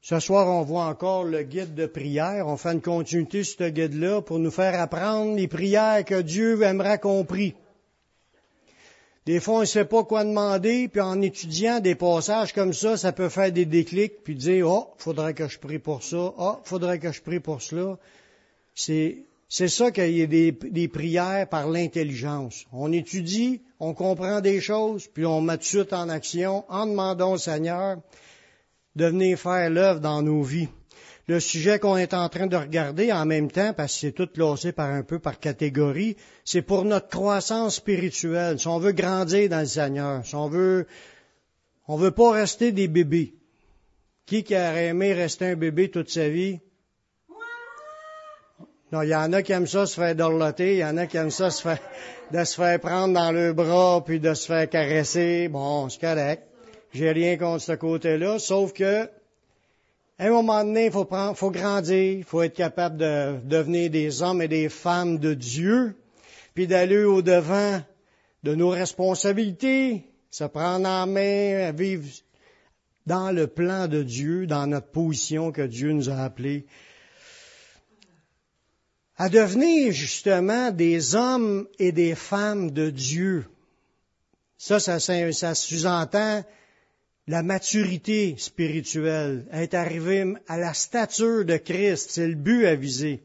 Ce soir, on voit encore le guide de prière. On fait une continuité sur ce guide-là pour nous faire apprendre les prières que Dieu aimerait qu'on prie. Des fois, on ne sait pas quoi demander, puis en étudiant des passages comme ça peut faire des déclics, puis dire, oh, faudrait que je prie pour ça, oh, faudrait que je prie pour cela. C'est ça qu'il y ait des prières par l'intelligence. On étudie, on comprend des choses, puis on met tout de suite en action en demandant au Seigneur de venir faire l'œuvre dans nos vies. Le sujet qu'on est en train de regarder en même temps, parce que c'est tout classé par catégorie, c'est pour notre croissance spirituelle. Si on veut grandir dans le Seigneur, si on veut pas rester des bébés. Qui aurait aimé rester un bébé toute sa vie? Non, il y en a qui aiment ça se faire dorloter, il y en a qui aiment ça de se faire prendre dans le bras puis de se faire caresser. Bon, c'est correct. J'ai rien contre ce côté-là, sauf que à un moment donné, il faut grandir, il faut être capable de devenir des hommes et des femmes de Dieu, puis d'aller au-devant de nos responsabilités, se prendre en main, vivre dans le plan de Dieu, dans notre position que Dieu nous a appelés, à devenir justement des hommes et des femmes de Dieu. Ça sous-entend la maturité spirituelle, être arrivé à la stature de Christ, c'est le but à viser.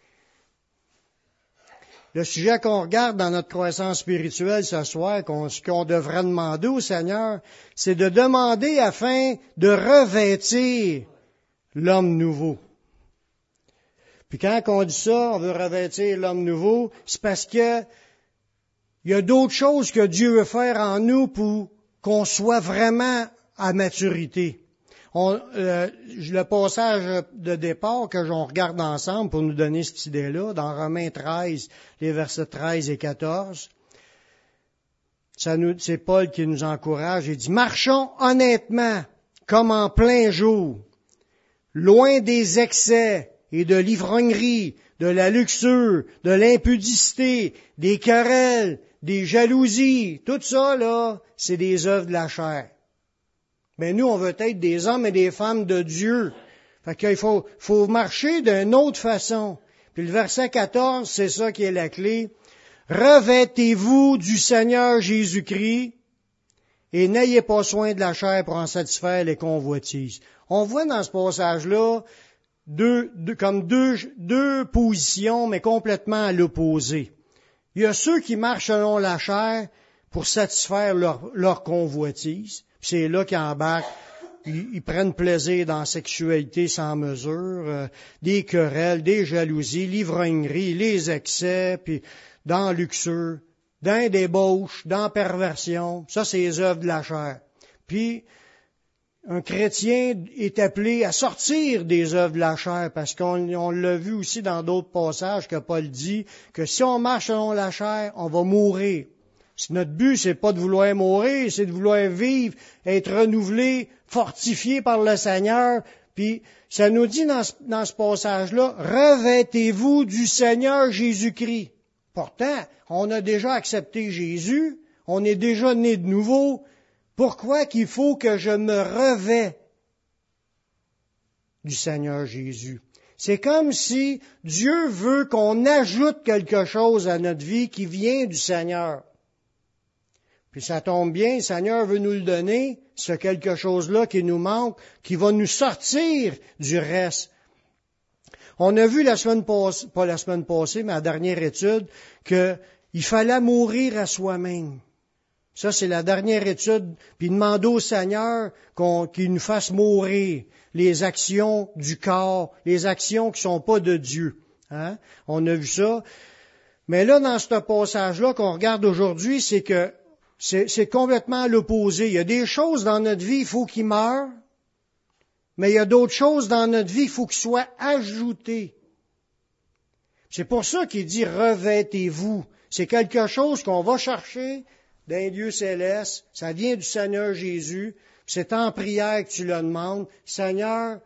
Le sujet qu'on regarde dans notre croissance spirituelle ce soir, ce qu'on devrait demander au Seigneur, c'est de demander afin de revêtir l'homme nouveau. Puis quand on dit ça, on veut revêtir l'homme nouveau, c'est parce que il y a d'autres choses que Dieu veut faire en nous pour qu'on soit vraiment à maturité. Le passage de départ que l'on regarde ensemble pour nous donner cette idée-là, dans Romains 13, les versets 13 et 14, c'est Paul qui nous encourage. Il dit, « Marchons honnêtement, comme en plein jour, loin des excès et de l'ivrognerie, de la luxure, de l'impudicité, des querelles, des jalousies. » Tout ça, là, c'est des œuvres de la chair. Mais nous, on veut être des hommes et des femmes de Dieu. Fait qu'il faut marcher d'une autre façon. Puis le verset 14, c'est ça qui est la clé. Revêtez-vous du Seigneur Jésus-Christ et n'ayez pas soin de la chair pour en satisfaire les convoitises. On voit dans ce passage-là deux positions, mais complètement à l'opposé. Il y a ceux qui marchent selon la chair pour satisfaire leur convoitise. C'est là qu'ils embarquent, ils prennent plaisir dans la sexualité sans mesure, des querelles, des jalousies, l'ivrognerie, les excès, puis dans la luxure, dans la débauche, dans la perversion. Ça, c'est les œuvres de la chair. Puis, un chrétien est appelé à sortir des œuvres de la chair, parce qu'on l'a vu aussi dans d'autres passages que Paul dit, que si on marche selon la chair, on va mourir. Notre but, c'est pas de vouloir mourir, c'est de vouloir vivre, être renouvelé, fortifié par le Seigneur. Puis, ça nous dit dans ce passage-là, revêtez-vous du Seigneur Jésus-Christ. Pourtant, on a déjà accepté Jésus, on est déjà né de nouveau. Pourquoi qu'il faut que je me revais du Seigneur Jésus? C'est comme si Dieu veut qu'on ajoute quelque chose à notre vie qui vient du Seigneur. Puis ça tombe bien, le Seigneur veut nous le donner, ce quelque chose-là qui nous manque, qui va nous sortir du reste. On a vu pas la semaine passée, mais à la dernière étude, qu'il fallait mourir à soi-même. Ça, c'est la dernière étude, puis demander au Seigneur qu'il nous fasse mourir les actions du corps, les actions qui sont pas de Dieu. Hein? On a vu ça. Mais là, dans ce passage-là qu'on regarde aujourd'hui, c'est que c'est complètement l'opposé. Il y a des choses dans notre vie, il faut qu'ils meurent, mais il y a d'autres choses dans notre vie, il faut qu'ils soient ajoutées. C'est pour ça qu'il dit « revêtez-vous ». C'est quelque chose qu'on va chercher d'un Dieu céleste, ça vient du Seigneur Jésus, c'est en prière que tu le demandes. Seigneur,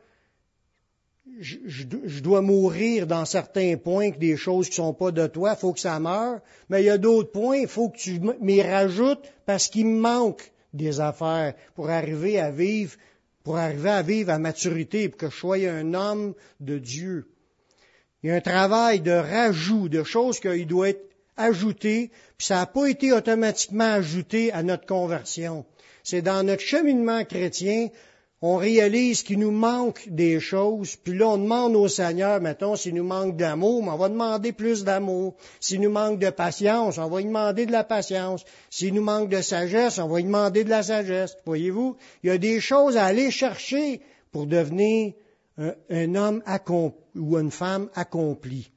je dois mourir dans certains points, que des choses qui sont pas de toi, il faut que ça meure, mais il y a d'autres points, il faut que tu m'y rajoutes parce qu'il me manque des affaires pour arriver à vivre pour arriver à vivre à maturité, pour que je sois un homme de Dieu. Il y a un travail de rajout, de choses qui doit être ajouté, puis ça n'a pas été automatiquement ajouté à notre conversion. C'est dans notre cheminement chrétien, on réalise qu'il nous manque des choses, puis là, on demande au Seigneur, mettons, s'il nous manque d'amour, mais on va demander plus d'amour. S'il nous manque de patience, on va lui demander de la patience. S'il nous manque de sagesse, on va lui demander de la sagesse. Voyez-vous, il y a des choses à aller chercher pour devenir un homme accompli ou une femme accomplie.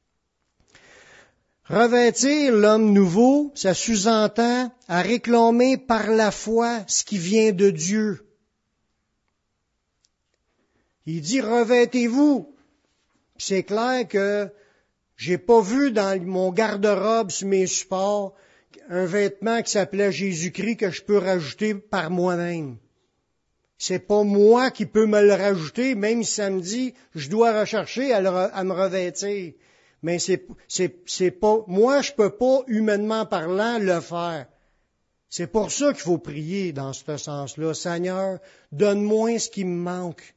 Revêtir l'homme nouveau, ça sous-entend à réclamer par la foi ce qui vient de Dieu. Il dit, revêtez-vous. C'est clair que j'ai pas vu dans mon garde-robe sur mes supports un vêtement qui s'appelait Jésus-Christ que je peux rajouter par moi-même. C'est pas moi qui peux me le rajouter, même si ça me dit, je dois rechercher à me revêtir. Mais c'est pas, moi je peux pas, humainement parlant, le faire. C'est pour ça qu'il faut prier dans ce sens-là. Seigneur, donne-moi ce qui me manque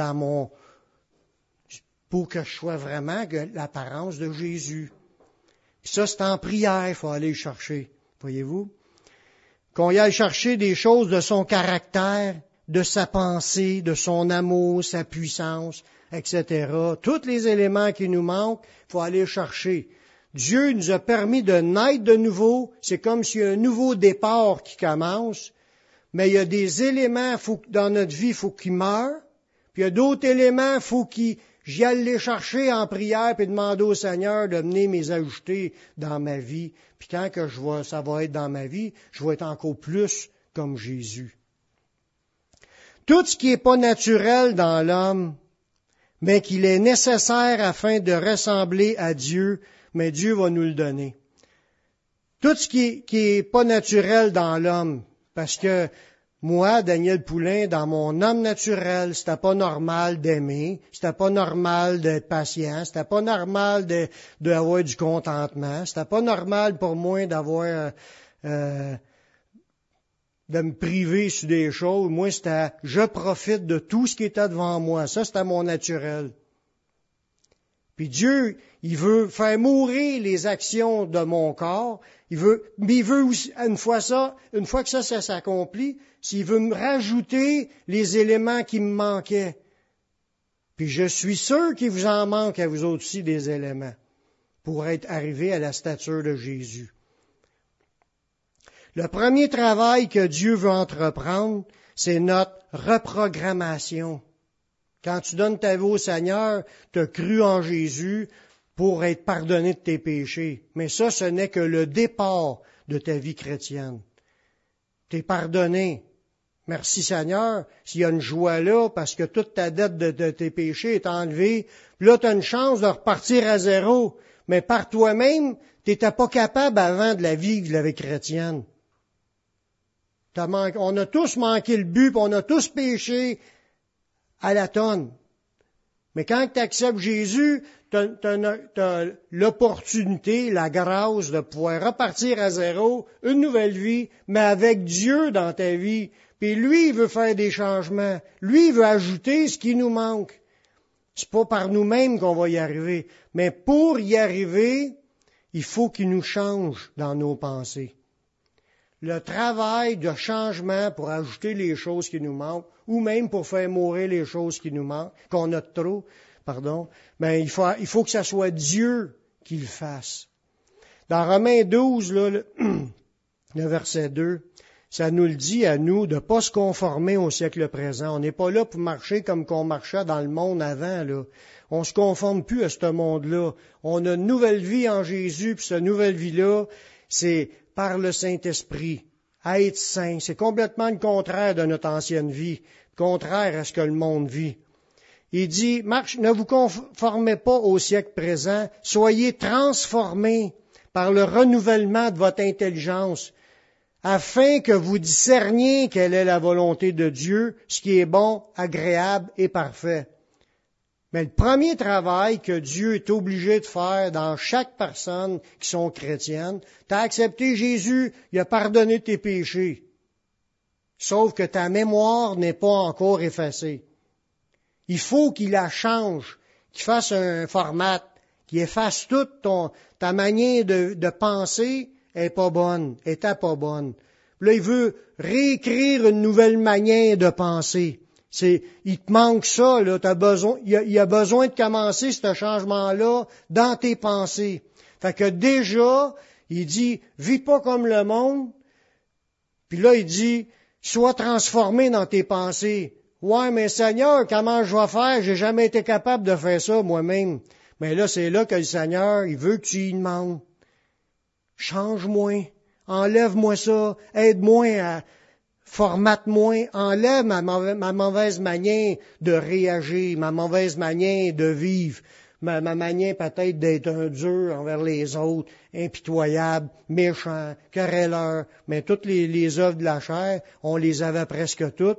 pour que je sois vraiment l'apparence de Jésus. Puis ça, c'est en prière, il faut aller chercher. Voyez-vous? Qu'on y aille chercher des choses de son caractère, de sa pensée, de son amour, sa puissance, etc. Tous les éléments qui nous manquent, il faut aller chercher. Dieu nous a permis de naître de nouveau. C'est comme s'il y a un nouveau départ qui commence. Mais il y a des éléments dans notre vie, il faut qu'ils meurent. Puis il y a d'autres éléments, il faut que j'y aille les chercher en prière puis demander au Seigneur de venir les ajouter dans ma vie. Puis quand que ça va être dans ma vie, je vais être encore plus comme Jésus. Tout ce qui n'est pas naturel dans l'homme, mais qu'il est nécessaire afin de ressembler à Dieu, mais Dieu va nous le donner. Tout ce qui est pas naturel dans l'homme, parce que moi, Daniel Poulain, dans mon homme naturel, c'était pas normal d'aimer, c'était pas normal d'être patient, c'était pas normal d'avoir du contentement, c'était pas normal pour moi d'avoir de me priver sur des choses. Moi, c'était je profite de tout ce qui était devant moi. Ça, c'était mon naturel. Puis Dieu, il veut faire mourir les actions de mon corps. Mais il veut aussi, une fois que ça s'accomplit, s'il veut me rajouter les éléments qui me manquaient. Puis je suis sûr qu'il vous en manque à vous autres aussi des éléments pour être arrivé à la stature de Jésus. Le premier travail que Dieu veut entreprendre, c'est notre reprogrammation. Quand tu donnes ta vie au Seigneur, tu as cru en Jésus pour être pardonné de tes péchés. Mais ça, ce n'est que le départ de ta vie chrétienne. Tu es pardonné. Merci Seigneur, s'il y a une joie là, parce que toute ta dette de tes péchés est enlevée, puis là, tu as une chance de repartir à zéro. Mais par toi-même, tu n'étais pas capable avant de la vivre, la vie chrétienne. On a tous manqué le but, puis on a tous péché à la tonne. Mais quand tu acceptes Jésus, tu as l'opportunité, la grâce de pouvoir repartir à zéro, une nouvelle vie, mais avec Dieu dans ta vie. Puis lui, il veut faire des changements. Lui, il veut ajouter ce qui nous manque. C'est pas par nous-mêmes qu'on va y arriver. Mais pour y arriver, il faut qu'il nous change dans nos pensées. Le travail de changement pour ajouter les choses qui nous manquent, ou même pour faire mourir les choses qui nous manquent, qu'on a trop, mais il faut que ça soit Dieu qui le fasse. Dans Romains 12, là, le verset 2, ça nous le dit à nous de ne pas se conformer au siècle présent. On n'est pas là pour marcher comme qu'on marchait dans le monde avant, là. On se conforme plus à ce monde-là. On a une nouvelle vie en Jésus, puis cette nouvelle vie-là, c'est par le Saint-Esprit, à être saint. C'est complètement le contraire de notre ancienne vie, contraire à ce que le monde vit. Il dit, ne vous conformez pas au siècle présent, soyez transformés par le renouvellement de votre intelligence, afin que vous discerniez quelle est la volonté de Dieu, ce qui est bon, agréable et parfait. Mais le premier travail que Dieu est obligé de faire dans chaque personne qui sont chrétiennes, tu as accepté Jésus, il a pardonné tes péchés. sauf que ta mémoire n'est pas encore effacée. Il faut qu'il la change, qu'il fasse un format, qu'il efface toute ta manière de penser est pas bonne, était pas bonne. Là, il veut réécrire une nouvelle manière de penser. Il te manque ça, là, il a besoin de commencer ce changement-là dans tes pensées. Fait que déjà, il dit, vis pas comme le monde. Puis là, il dit, sois transformé dans tes pensées. Ouais, mais Seigneur, comment je vais faire? J'ai jamais été capable de faire ça moi-même. Mais là, c'est là que le Seigneur, il veut que tu y demandes. Change-moi. Enlève-moi ça. Aide-moi à formate-moi. Enlève ma mauvaise manière de réagir, ma mauvaise manière de vivre, ma manière peut-être d'être un dur envers les autres, impitoyable, méchant, querelleur. Mais toutes les œuvres de la chair, on les avait presque toutes.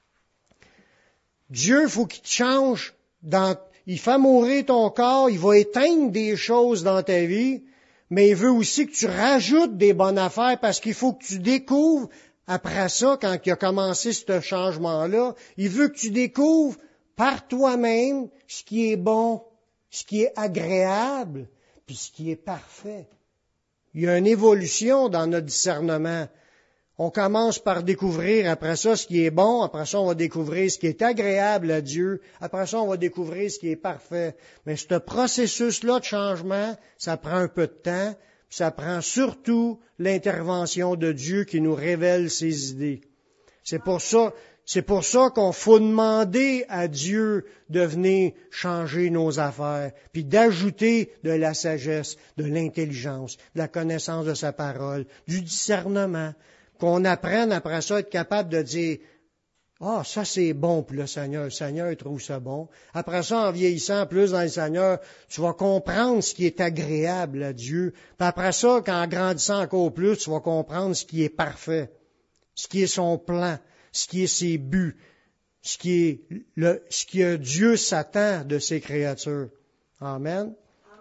Dieu, faut qu'il te change. Il fait mourir ton corps, il va éteindre des choses dans ta vie, mais il veut aussi que tu rajoutes des bonnes affaires parce qu'il faut que tu découvres, après ça, quand il a commencé ce changement-là, il veut que tu découvres par toi-même ce qui est bon, ce qui est agréable, puis ce qui est parfait. Il y a une évolution dans notre discernement. On commence par découvrir après ça ce qui est bon, après ça on va découvrir ce qui est agréable à Dieu, après ça on va découvrir ce qui est parfait. Mais ce processus-là de changement, ça prend un peu de temps, puis ça prend surtout l'intervention de Dieu qui nous révèle ses idées. C'est pour ça qu'on faut demander à Dieu de venir changer nos affaires, puis d'ajouter de la sagesse, de l'intelligence, de la connaissance de sa parole, du discernement. Qu'on apprenne après ça à être capable de dire « Ah, ça c'est bon pour le Seigneur il trouve ça bon. » Après ça, en vieillissant plus dans le Seigneur, tu vas comprendre ce qui est agréable à Dieu. Puis après ça, en grandissant encore plus, tu vas comprendre ce qui est parfait, ce qui est son plan, ce qui est ses buts, ce que Dieu s'attend de ses créatures. Amen.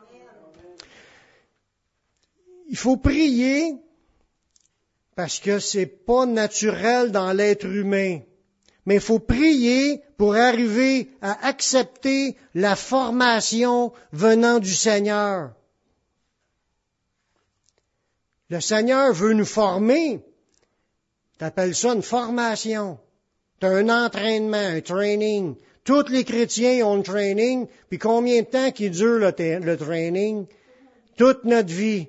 Il faut prier parce que c'est pas naturel dans l'être humain. Mais il faut prier pour arriver à accepter la formation venant du Seigneur. Le Seigneur veut nous former. T'appelles ça une formation. T'as un entraînement, un training. Tous les chrétiens ont un training. Puis combien de temps qu'il dure le training? Toute notre vie.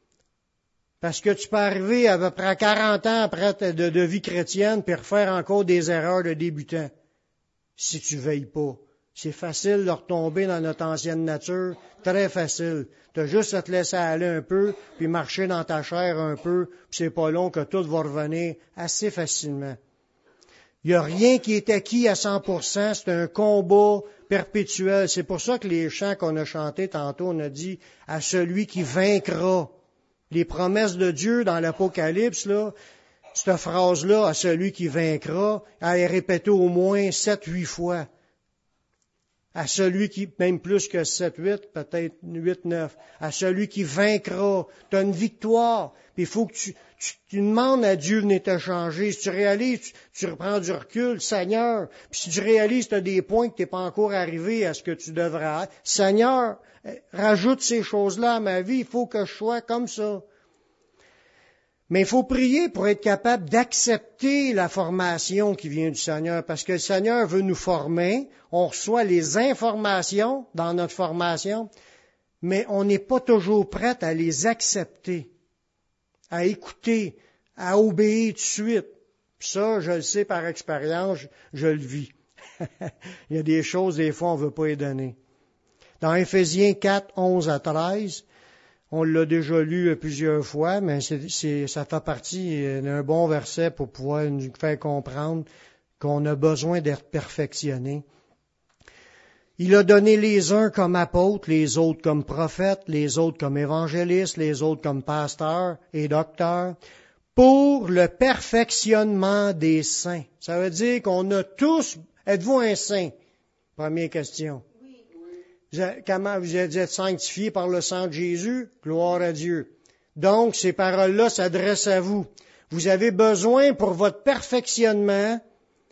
Parce que tu peux arriver à peu près 40 ans après de vie chrétienne puis refaire encore des erreurs de débutant. Si tu veilles pas. C'est facile de retomber dans notre ancienne nature. Très facile. Tu as juste à te laisser aller un peu puis marcher dans ta chair un peu. Puis c'est pas long que tout va revenir assez facilement. Il n'y a rien qui est acquis à 100%. C'est un combat perpétuel. C'est pour ça que les chants qu'on a chantés tantôt, on a dit « à celui qui vaincra ». Les promesses de Dieu dans l'Apocalypse, là, cette phrase-là, à celui qui vaincra, elle est répétée au moins 7-8 fois. À celui qui, même plus que 7-8, peut-être 8-9. À celui qui vaincra, tu as une victoire. Puis il faut que tu demandes à Dieu de venir te changer. Si tu réalises, tu reprends du recul, Seigneur. Puis si tu réalises que tu as des points que tu n'es pas encore arrivé à ce que tu devrais être, Seigneur, rajoute ces choses-là à ma vie, il faut que je sois comme ça. Mais il faut prier pour être capable d'accepter la formation qui vient du Seigneur, parce que le Seigneur veut nous former, on reçoit les informations dans notre formation, mais on n'est pas toujours prêt à les accepter, à écouter, à obéir tout de suite. Puis ça, je le sais par expérience, je le vis. Il y a des choses, des fois, on ne veut pas les donner. Dans Éphésiens 4, 11 à 13, on l'a déjà lu plusieurs fois, mais ça fait partie d'un bon verset pour pouvoir nous faire comprendre qu'on a besoin d'être perfectionné. Il a donné les uns comme apôtres, les autres comme prophètes, les autres comme évangélistes, les autres comme pasteurs et docteurs, pour le perfectionnement des saints. Ça veut dire qu'on a tous... Êtes-vous un saint? Première question. Comment vous êtes sanctifiés par le sang de Jésus? Gloire à Dieu. Donc, ces paroles-là s'adressent à vous. Vous avez besoin pour votre perfectionnement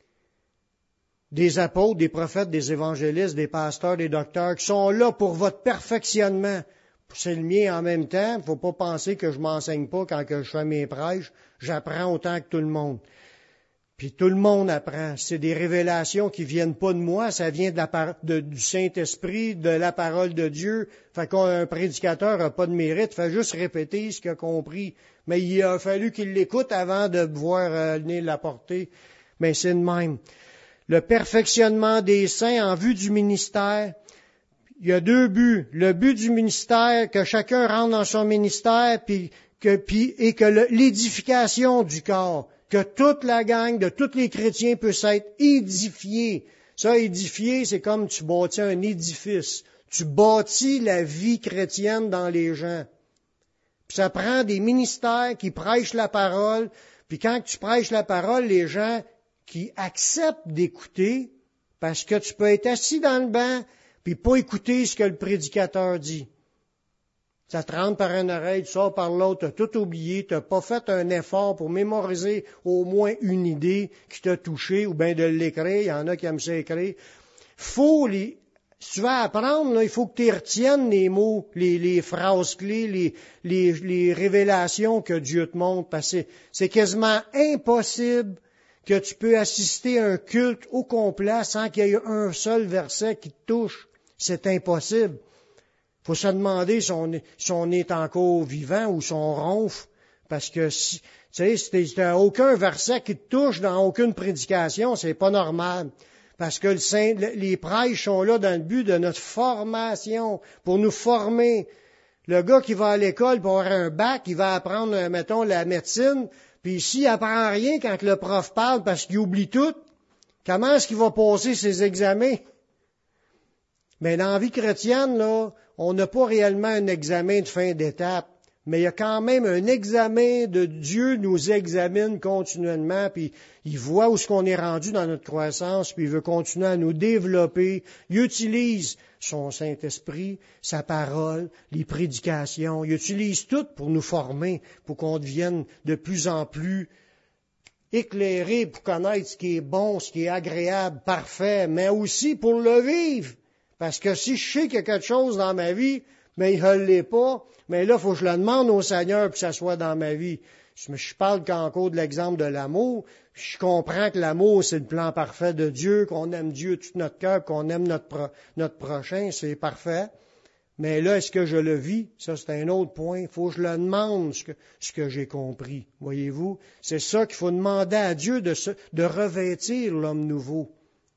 des apôtres, des prophètes, des évangélistes, des pasteurs, des docteurs qui sont là pour votre perfectionnement. C'est le mien en même temps. Il ne faut pas penser que je m'enseigne pas quand que je fais mes prêches. J'apprends autant que tout le monde. Puis tout le monde apprend. C'est des révélations qui viennent pas de moi, ça vient du Saint-Esprit, de la parole de Dieu. Fait qu'un prédicateur n'a pas de mérite, fait juste répéter ce qu'il a compris. Mais il a fallu qu'il l'écoute avant de pouvoir venir l'apporter. Mais c'est de même. Le perfectionnement des saints en vue du ministère. Il y a deux buts. Le but du ministère, que chacun rentre dans son ministère, et que l'édification du corps. Que toute la gang de tous les chrétiens puissent être édifiés. Ça, édifier, c'est comme tu bâtis un édifice. Tu bâtis la vie chrétienne dans les gens. Puis ça prend des ministères qui prêchent la parole. Puis quand tu prêches la parole, les gens qui acceptent d'écouter, parce que tu peux être assis dans le banc, puis pas écouter ce que le prédicateur dit. Ça te rentre par une oreille, tu sors par l'autre, t'as tout oublié, t'as pas fait un effort pour mémoriser au moins une idée qui t'a touché, ou bien de l'écrire, il y en a qui aiment ça écrire. Si tu vas apprendre, là, il faut que tu retiennes les mots, les phrases clés, les révélations que Dieu te montre, parce que c'est quasiment impossible que tu peux assister à un culte au complet sans qu'il y ait un seul verset qui te touche. C'est impossible. Faut se demander si on est encore vivant ou si on ronfle, parce que si t'as aucun verset qui te touche dans aucune prédication, c'est pas normal. Parce que les prêches sont là dans le but de notre formation, pour nous former. Le gars qui va à l'école pour avoir un bac, il va apprendre, mettons, la médecine, puis s'il apprend rien quand le prof parle parce qu'il oublie tout, comment est-ce qu'il va passer ses examens? Mais dans la vie chrétienne, là, on n'a pas réellement un examen de fin d'étape, mais il y a quand même un examen de Dieu nous examine continuellement, puis il voit où est-ce qu'on est rendu dans notre croissance, puis il veut continuer à nous développer. Il utilise son Saint-Esprit, sa parole, les prédications, il utilise tout pour nous former, pour qu'on devienne de plus en plus éclairés pour connaître ce qui est bon, ce qui est agréable, parfait, mais aussi pour le vivre. Parce que si je sais qu'il y a quelque chose dans ma vie, mais il ne l'est pas, mais là, il faut que je le demande au Seigneur pour que ça soit dans ma vie. Je parle qu'encore de l'exemple de l'amour. Je comprends que l'amour, c'est le plan parfait de Dieu, qu'on aime Dieu de tout notre cœur, qu'on aime notre prochain, c'est parfait. Mais là, est-ce que je le vis? Ça, c'est un autre point. Il faut que je le demande, ce que j'ai compris. Voyez-vous? C'est ça qu'il faut demander à Dieu de revêtir l'homme nouveau.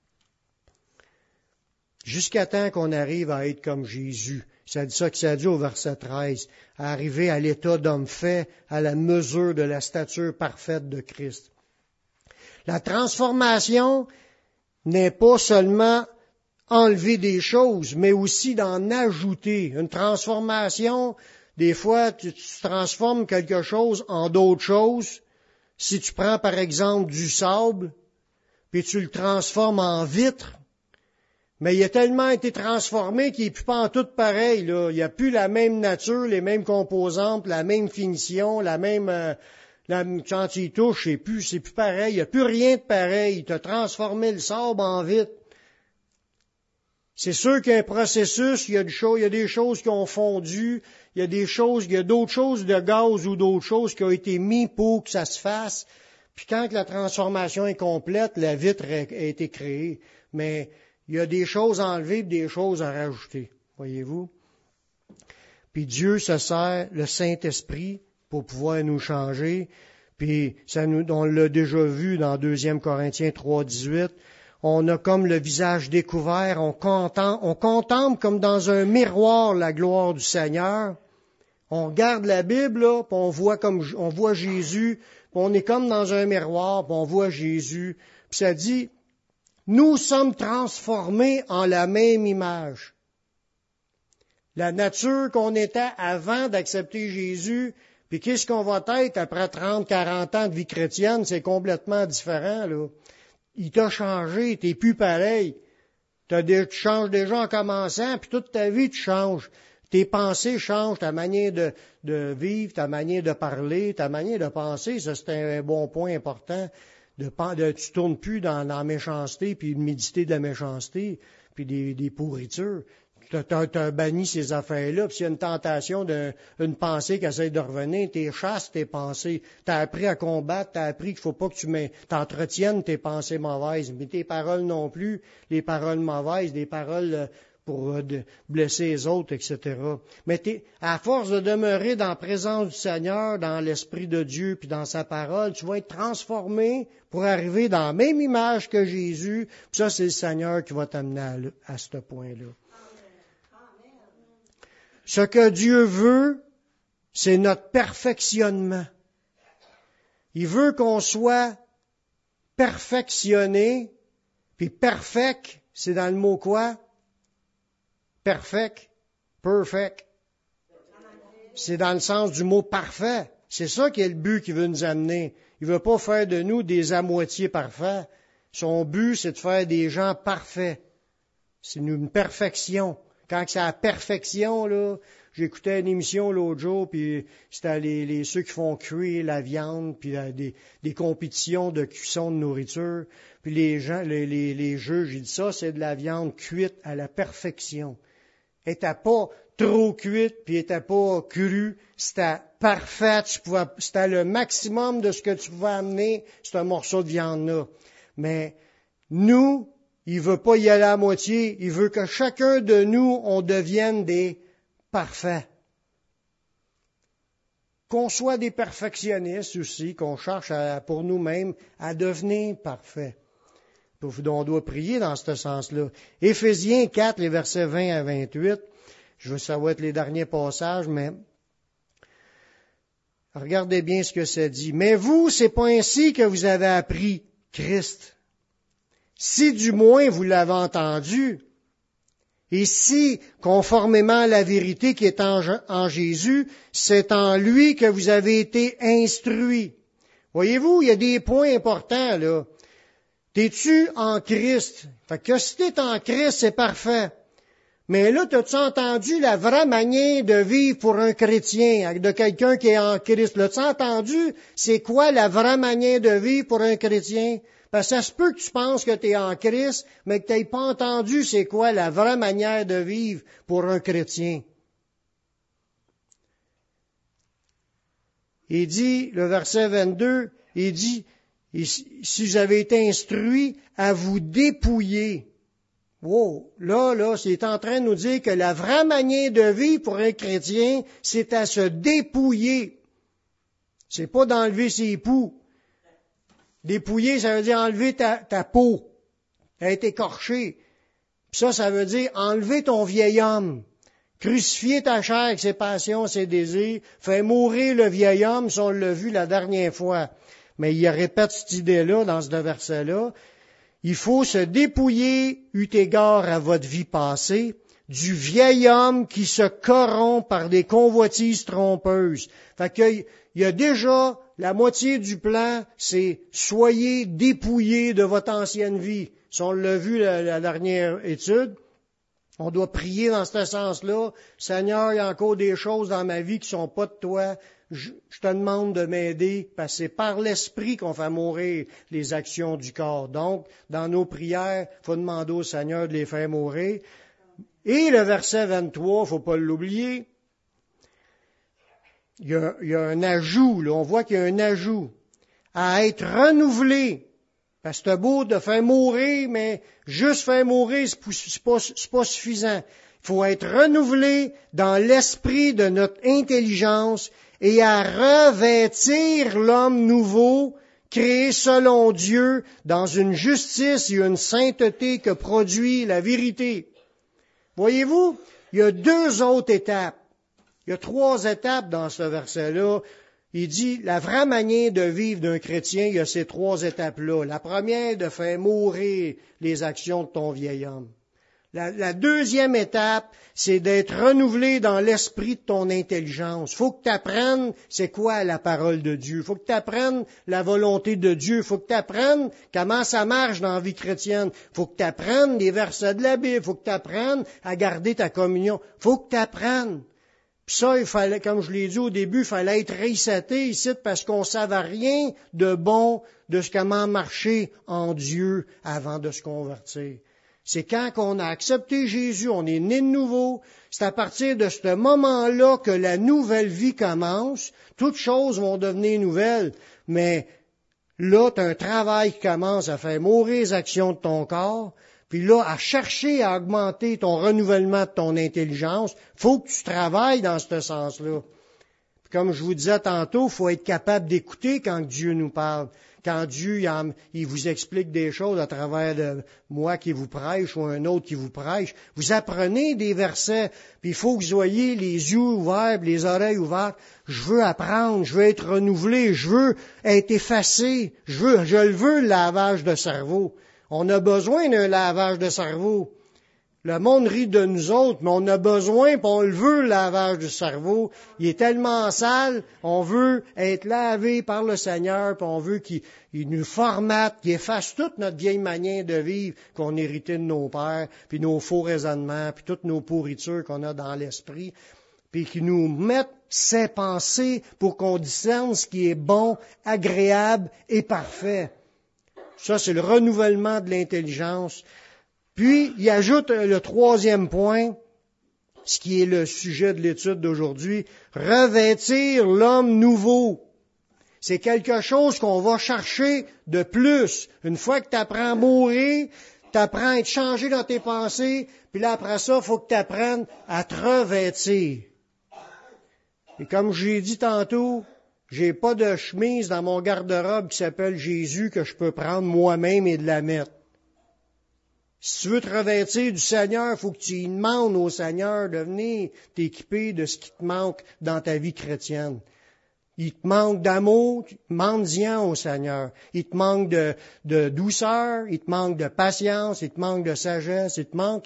Jusqu'à temps qu'on arrive à être comme Jésus. C'est ça que ça dit au verset 13. À arriver à l'état d'homme fait, à la mesure de la stature parfaite de Christ. La transformation n'est pas seulement enlever des choses, mais aussi d'en ajouter. Une transformation, des fois, tu transformes quelque chose en d'autres choses. Si tu prends par exemple du sable, puis tu le transformes en vitre, mais il a tellement été transformé qu'il n'est plus pas en tout pareil, là. Il n'y a plus la même nature, les mêmes composantes, la même finition, quand tu y touches, c'est plus pareil. Il n'y a plus rien de pareil. Il t'a transformé le sable en vitre. C'est sûr qu'il y a un processus, il y a des choses qui ont fondu, il y a d'autres choses de gaz ou d'autres choses qui ont été mis pour que ça se fasse. Puis quand la transformation est complète, la vitre a été créée. Mais il y a des choses à enlever et des choses à rajouter. Voyez-vous? Puis Dieu se sert le Saint-Esprit pour pouvoir nous changer. Puis on l'a déjà vu dans 2 Corinthiens 3,18. On a comme le visage découvert, on contemple comme dans un miroir la gloire du Seigneur. On regarde la Bible, là, puis on voit Jésus, puis on est comme dans un miroir, puis on voit Jésus. Puis ça dit, nous sommes transformés en la même image. La nature qu'on était avant d'accepter Jésus, puis qu'est-ce qu'on va être après 30, 40 ans de vie chrétienne, c'est complètement différent, là. Il t'a changé, t'es plus pareil. Tu changes déjà en commençant, puis toute ta vie tu changes. tes pensées changent, ta manière de vivre, ta manière de parler, ta manière de penser. Ça, c'est un bon point important. Tu tournes plus dans la méchanceté, puis méditer de la méchanceté, puis des pourritures. T'as banni ces affaires-là, puis s'il y a une tentation d'une pensée qui essaie de revenir, t'es chasses tes pensées. T'as appris à combattre, t'as appris qu'il faut pas que tu t'entretiennes tes pensées mauvaises, mais tes paroles non plus, les paroles mauvaises, des paroles pour blesser les autres, etc. Mais à force de demeurer dans la présence du Seigneur, dans l'Esprit de Dieu, puis dans sa parole, tu vas être transformé pour arriver dans la même image que Jésus. Puis ça, c'est le Seigneur qui va t'amener à ce point-là. Ce que Dieu veut, c'est notre perfectionnement. Il veut qu'on soit perfectionné, puis perfect, c'est dans le mot quoi? Perfect. C'est dans le sens du mot parfait. C'est ça qui est le but qu'il veut nous amener. Il veut pas faire de nous des à moitié parfaits. Son but, c'est de faire des gens parfaits. C'est une perfection. Quand c'est la perfection, là, j'écoutais une émission l'autre jour, puis c'était ceux qui font cuire la viande, puis des compétitions de cuisson de nourriture. Puis les juges, ils disent ça, c'est de la viande cuite à la perfection. Elle était pas trop cuite, puis elle était pas crue, c'était parfait, c'était le maximum de ce que tu pouvais amener, c'est un morceau de viande-là. Mais nous, il veut pas y aller à moitié, il veut que chacun de nous, on devienne des parfaits. Qu'on soit des perfectionnistes aussi, qu'on cherche pour nous-mêmes à devenir parfaits. On doit prier dans ce sens-là. Éphésiens 4, les versets 20 à 28. Ça va être les derniers passages, mais regardez bien ce que ça dit. Mais vous, c'est pas ainsi que vous avez appris Christ. Si du moins vous l'avez entendu, et si, conformément à la vérité qui est en Jésus, c'est en lui que vous avez été instruits. Voyez-vous, il y a des points importants, là. T'es-tu en Christ? Fait que si t'es en Christ, c'est parfait. Mais là, t'as-tu entendu la vraie manière de vivre pour un chrétien, de quelqu'un qui est en Christ? L'as-tu entendu? C'est quoi la vraie manière de vivre pour un chrétien? Parce que ça se peut que tu penses que t'es en Christ, mais que t'aies pas entendu c'est quoi la vraie manière de vivre pour un chrétien. Il dit, le verset 22, il dit, si vous avez été instruits à vous dépouiller. Wow, là, c'est en train de nous dire que la vraie manière de vivre pour un chrétien, c'est à se dépouiller. C'est pas d'enlever ses poux. Dépouiller, ça veut dire enlever ta peau. Elle a été écorchée. Puis ça veut dire enlever ton vieil homme. Crucifier ta chair avec ses passions, ses désirs. Faire mourir le vieil homme, si on l'a vu la dernière fois. Mais il répète cette idée-là dans ce verset-là. Il faut se dépouiller, eu égard à votre vie passée, du vieil homme qui se corrompt par des convoitises trompeuses. Fait qu'il y a déjà la moitié du plan, c'est soyez dépouillés de votre ancienne vie. Si on l'a vu la dernière étude, on doit prier dans ce sens-là. Seigneur, il y a encore des choses dans ma vie qui sont pas de toi. Je te demande de m'aider, parce que c'est par l'Esprit qu'on fait mourir les actions du corps. Donc, dans nos prières, il faut demander au Seigneur de les faire mourir. Et le verset 23, faut pas l'oublier, il y a un ajout, là, on voit qu'il y a un ajout, à être renouvelé. Parce que c'est beau de faire mourir, mais juste faire mourir, c'est pas suffisant. Il faut être renouvelé dans l'esprit de notre intelligence et à revêtir l'homme nouveau, créé selon Dieu, dans une justice et une sainteté que produit la vérité. Voyez-vous, il y a 2 autres étapes. Il y a 3 étapes dans ce verset-là. Il dit, la vraie manière de vivre d'un chrétien, il y a ces 3 étapes-là. La première, de faire mourir les actions de ton vieil homme. La deuxième étape, c'est d'être renouvelé dans l'esprit de ton intelligence. Faut que tu apprennes c'est quoi la parole de Dieu. Faut que tu apprennes la volonté de Dieu. Faut que tu apprennes comment ça marche dans la vie chrétienne. Faut que tu apprennes les versets de la Bible. Faut que tu apprennes à garder ta communion. Faut que tu apprennes. Puis ça, il fallait, comme je l'ai dit au début, il fallait être reseté ici parce qu'on ne savait rien de bon de comment marcher en Dieu avant de se convertir. C'est quand on a accepté Jésus, on est né de nouveau, c'est à partir de ce moment-là que la nouvelle vie commence. Toutes choses vont devenir nouvelles, mais là, tu as un travail qui commence à faire mourir les actions de ton corps, puis là, à chercher à augmenter ton renouvellement de ton intelligence. Faut que tu travailles dans ce sens-là. Puis comme je vous disais tantôt, il faut être capable d'écouter quand Dieu nous parle. Quand Dieu il vous explique des choses à travers de moi qui vous prêche ou un autre qui vous prêche, vous apprenez des versets, puis il faut que vous ayez les yeux ouverts, les oreilles ouvertes. Je veux apprendre, je veux être renouvelé, je veux être effacé, je le veux, le lavage de cerveau. On a besoin d'un lavage de cerveau. Le monde rit de nous autres, mais on a besoin, puis on le veut, le lavage du cerveau. Il est tellement sale, on veut être lavé par le Seigneur, puis on veut qu'il nous formate, qu'il efface toute notre vieille manière de vivre qu'on héritait de nos pères, puis nos faux raisonnements, puis toutes nos pourritures qu'on a dans l'esprit, puis qu'il nous mette ses pensées pour qu'on discerne ce qui est bon, agréable et parfait. Ça, c'est le renouvellement de l'intelligence. Puis, il ajoute le troisième point, ce qui est le sujet de l'étude d'aujourd'hui, revêtir l'homme nouveau. C'est quelque chose qu'on va chercher de plus. Une fois que tu apprends à mourir, tu apprends à être changé dans tes pensées, puis là, après ça, il faut que tu apprennes à te revêtir. Et comme j'ai dit tantôt, j'ai pas de chemise dans mon garde-robe qui s'appelle Jésus que je peux prendre moi-même et de la mettre. Si tu veux te revêtir du Seigneur, il faut que tu demandes au Seigneur de venir t'équiper de ce qui te manque dans ta vie chrétienne. Il te manque d'amour, demande-en au Seigneur. Il te manque de douceur, il te manque de patience, il te manque de sagesse, il te manque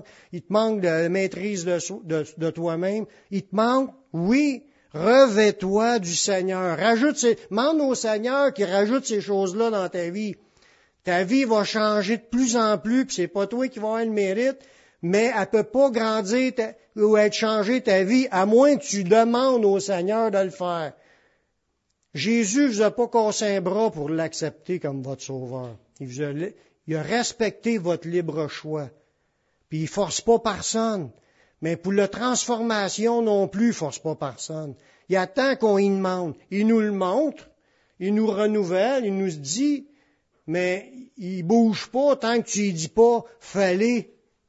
de maîtrise de toi-même. Il te manque, oui, revêt-toi du Seigneur. Demande au Seigneur qu'il rajoute ces choses-là dans ta vie. Ta vie va changer de plus en plus, puis c'est pas toi qui vas avoir le mérite, mais elle peut pas grandir ou être changée ta vie, à moins que tu demandes au Seigneur de le faire. Jésus vous a pas cassé un bras pour l'accepter comme votre sauveur. Il a respecté votre libre choix. Puis il force pas personne. Mais pour la transformation non plus, il force pas personne. Il attend qu'on y demande. Il nous le montre, il nous renouvelle, il nous dit, mais il bouge pas tant que tu lui dis pas, fais-le.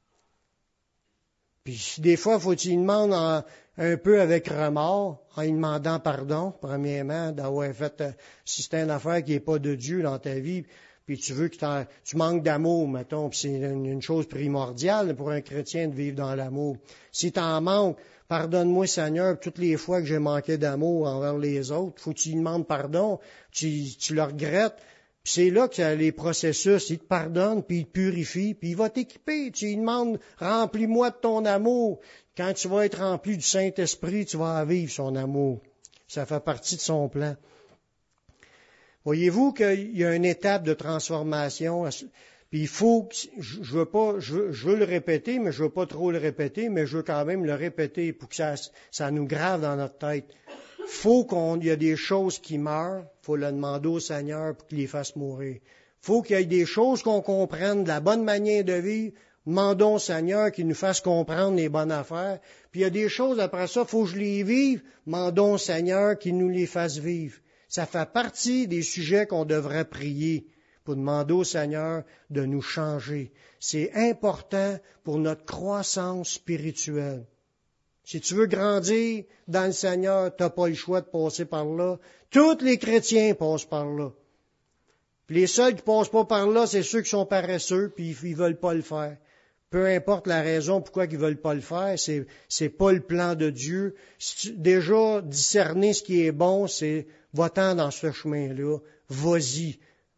Puis des fois, faut que tu lui demandes un peu avec remords, en lui demandant pardon, premièrement, d'avoir fait, si c'est une affaire qui n'est pas de Dieu dans ta vie, puis tu veux que tu manques d'amour, mettons, puis c'est une chose primordiale pour un chrétien de vivre dans l'amour. Si tu en manques, pardonne-moi Seigneur, toutes les fois que j'ai manqué d'amour envers les autres, faut que tu lui demandes pardon, tu le regrettes. Puis c'est là qu'il y a les processus, il te pardonne, puis il te purifie, puis il va t'équiper. Tu lui demandes, remplis-moi de ton amour. Quand tu vas être rempli du Saint-Esprit, tu vas vivre son amour. Ça fait partie de son plan. Voyez-vous qu'il y a une étape de transformation, puis il faut, je veux le répéter, mais je veux pas trop le répéter, mais je veux quand même le répéter pour que ça nous grave dans notre tête. Il y a des choses qui meurent, faut le demander au Seigneur pour qu'il les fasse mourir. Faut qu'il y ait des choses qu'on comprenne de la bonne manière de vivre, demandons au Seigneur qu'il nous fasse comprendre les bonnes affaires. Puis il y a des choses après ça, faut que je les vive, demandons au Seigneur qu'il nous les fasse vivre. Ça fait partie des sujets qu'on devrait prier pour demander au Seigneur de nous changer. C'est important pour notre croissance spirituelle. Si tu veux grandir dans le Seigneur, tu n'as pas le choix de passer par là. Tous les chrétiens passent par là. Puis les seuls qui passent pas par là, c'est ceux qui sont paresseux, puis ils veulent pas le faire. Peu importe la raison pourquoi ils veulent pas le faire, c'est pas le plan de Dieu. Si tu, déjà discerner ce qui est bon, c'est va-t'en dans ce chemin-là, vas-y.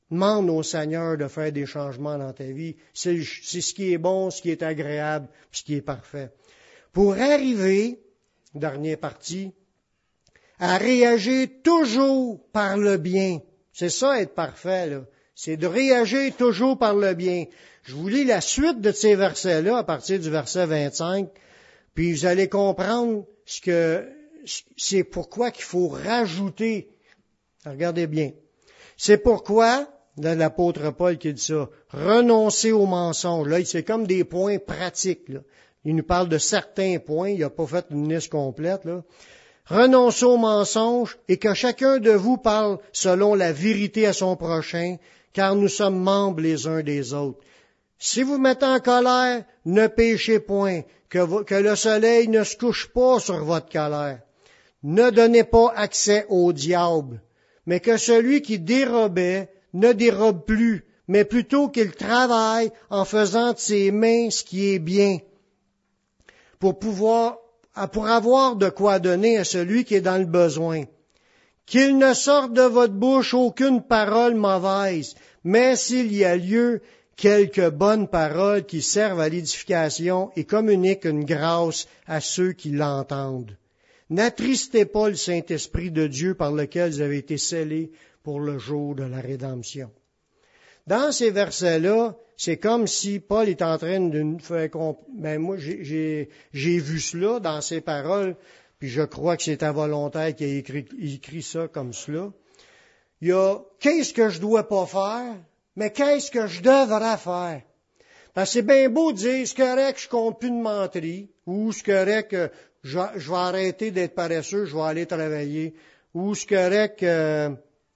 Demande au Seigneur de faire des changements dans ta vie. C'est ce qui est bon, ce qui est agréable, ce qui est parfait. Pour arriver, dernière partie, à réagir toujours par le bien. C'est ça, être parfait, là. C'est de réagir toujours par le bien. Je vous lis la suite de ces versets-là à partir du verset 25, puis vous allez comprendre c'est pourquoi qu'il faut rajouter. Regardez bien. C'est pourquoi, dans l'apôtre Paul qui dit ça, renoncer au mensonge. Là, c'est comme des points pratiques, là. Il nous parle de certains points, il n'a pas fait une liste complète, là. Renoncez au mensonge et que chacun de vous parle selon la vérité à son prochain, car nous sommes membres les uns des autres. Si vous mettez en colère, ne péchez point, que le soleil ne se couche pas sur votre colère. Ne donnez pas accès au diable, mais que celui qui dérobait ne dérobe plus, mais plutôt qu'il travaille en faisant de ses mains ce qui est bien, pour avoir de quoi donner à celui qui est dans le besoin. Qu'il ne sorte de votre bouche aucune parole mauvaise, mais s'il y a lieu, quelques bonnes paroles qui servent à l'édification et communiquent une grâce à ceux qui l'entendent. N'attristez pas le Saint-Esprit de Dieu par lequel vous avez été scellés pour le jour de la rédemption. Dans ces versets-là, c'est comme si Paul est en train de nous faire comprendre. Moi, j'ai vu cela dans ses paroles, puis je crois que c'est un volontaire qui a écrit ça comme cela. Il y a qu'est-ce que je dois pas faire, mais qu'est-ce que je devrais faire? Parce que c'est bien beau de dire, c'est correct que je compte plus de menterie, ou c'est correct que je vais arrêter d'être paresseux, je vais aller travailler, ou c'est correct que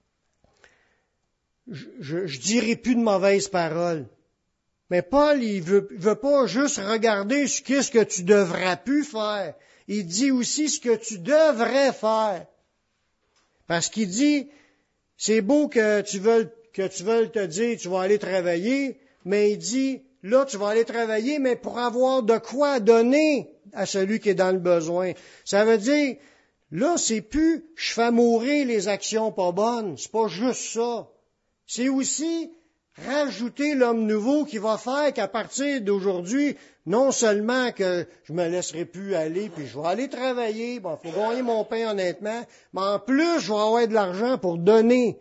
je dirai plus de mauvaises paroles. Mais Paul, il veut pas juste regarder ce que tu devrais plus faire. Il dit aussi ce que tu devrais faire. Parce qu'il dit, c'est beau que tu veuilles te dire, tu vas aller travailler, mais il dit, là, tu vas aller travailler, mais pour avoir de quoi donner à celui qui est dans le besoin. Ça veut dire, là, c'est plus, je fais mourir les actions pas bonnes. C'est pas juste ça. C'est aussi rajouter l'homme nouveau qui va faire qu'à partir d'aujourd'hui, non seulement que je me laisserai plus aller, puis je vais aller travailler, bon, faut gagner mon pain honnêtement, mais en plus, je vais avoir de l'argent pour donner.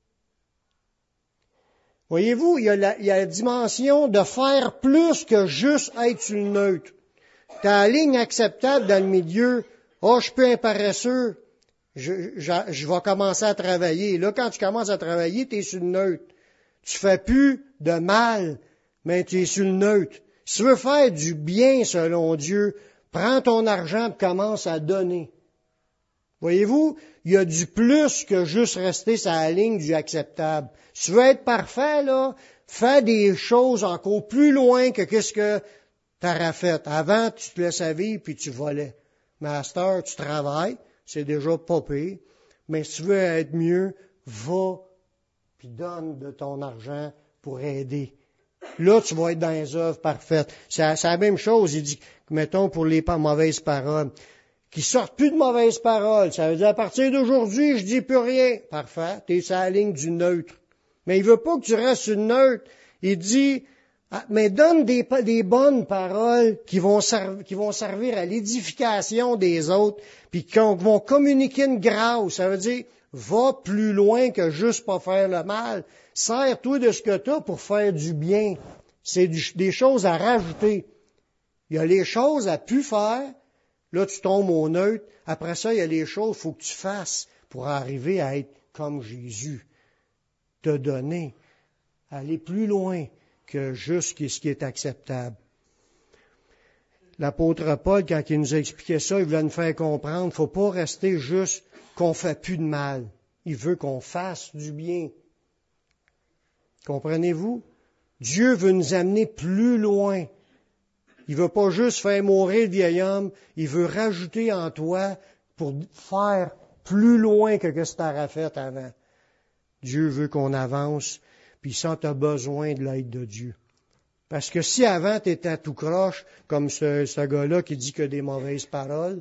Voyez-vous, il y a la dimension de faire plus que juste être sur le neutre. T'as la ligne acceptable dans le milieu, je suis peu un paresseux, je vais commencer à travailler. Là, quand tu commences à travailler, tu es sur le neutre. Tu fais plus de mal, mais tu es sur le neutre. Si tu veux faire du bien selon Dieu, prends ton argent et commence à donner. Voyez-vous, il y a du plus que juste rester sur la ligne du acceptable. Si tu veux être parfait, là, fais des choses encore plus loin que qu'est-ce que tu aurais fait. Avant, tu te laissais vivre puis tu volais. Master, tu travailles, c'est déjà pas pire. Mais si tu veux être mieux, va puis donne de ton argent pour aider. Là, tu vas être dans les œuvres parfaites. C'est la même chose, il dit, mettons, pour les mauvaises paroles. Qui sortent plus de mauvaises paroles. Ça veut dire, à partir d'aujourd'hui, je dis plus rien. Parfait, t'es sur la ligne du neutre. Mais il veut pas que tu restes sur le neutre. Il dit, mais donne des bonnes paroles qui vont servir à l'édification des autres, puis qui vont communiquer une grâce. Ça veut dire, va plus loin que juste pas faire le mal. Sers-toi de ce que tu as pour faire du bien. C'est des choses à rajouter. Il y a les choses à plus faire. Là, tu tombes au neutre. Après ça, il y a les choses qu'il faut que tu fasses pour arriver à être comme Jésus. Te donner. Aller plus loin que juste ce qui est acceptable. L'apôtre Paul, quand il nous a expliqué ça, il voulait nous faire comprendre, il ne faut pas rester juste qu'on ne fait plus de mal. Il veut qu'on fasse du bien. Comprenez-vous? Dieu veut nous amener plus loin. Il veut pas juste faire mourir le vieil homme, il veut rajouter en toi pour faire plus loin que ce que tu aurais fait avant. Dieu veut qu'on avance, puis ça, tu as besoin de l'aide de Dieu. Parce que si avant tu étais tout croche, comme ce gars-là qui dit que des mauvaises paroles,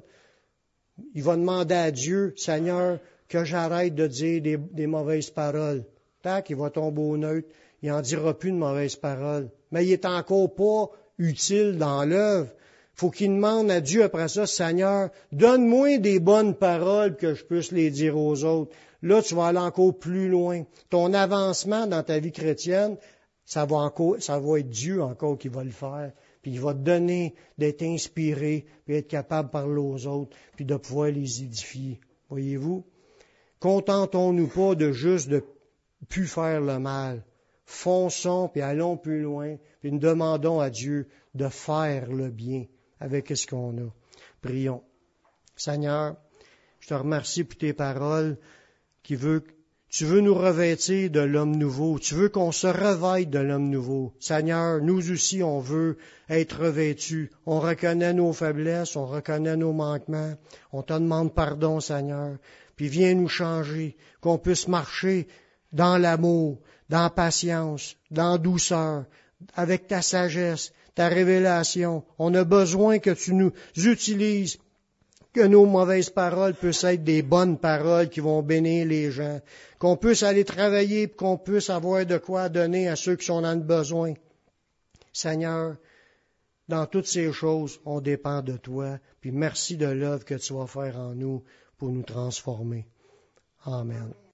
il va demander à Dieu, Seigneur, que j'arrête de dire des mauvaises paroles. tac, il va tomber au neutre. Il n'en dira plus de mauvaises paroles. Mais il est encore pas utile dans l'œuvre. Faut qu'il demande à Dieu après ça, Seigneur, donne-moi des bonnes paroles que je puisse les dire aux autres. Là, tu vas aller encore plus loin. Ton avancement dans ta vie chrétienne, ça va être Dieu encore qui va le faire. Puis il va te donner d'être inspiré, puis être capable de parler aux autres, puis de pouvoir les édifier. Voyez-vous? Contentons-nous pas de juste de plus faire le mal. Fonçons, puis allons plus loin, puis nous demandons à Dieu de faire le bien avec ce qu'on a. Prions. Seigneur, je te remercie pour tes paroles tu veux nous revêtir de l'homme nouveau. Tu veux qu'on se revête de l'homme nouveau. Seigneur, nous aussi, on veut être revêtus. On reconnaît nos faiblesses, on reconnaît nos manquements. On te demande pardon, Seigneur. Puis viens nous changer, qu'on puisse marcher dans l'amour, dans la patience, dans la douceur, avec ta sagesse, ta révélation. On a besoin que tu nous utilises, que nos mauvaises paroles puissent être des bonnes paroles qui vont bénir les gens, qu'on puisse aller travailler, qu'on puisse avoir de quoi donner à ceux qui en ont besoin. Seigneur, dans toutes ces choses, on dépend de toi, puis merci de l'œuvre que tu vas faire en nous pour nous transformer. Amen.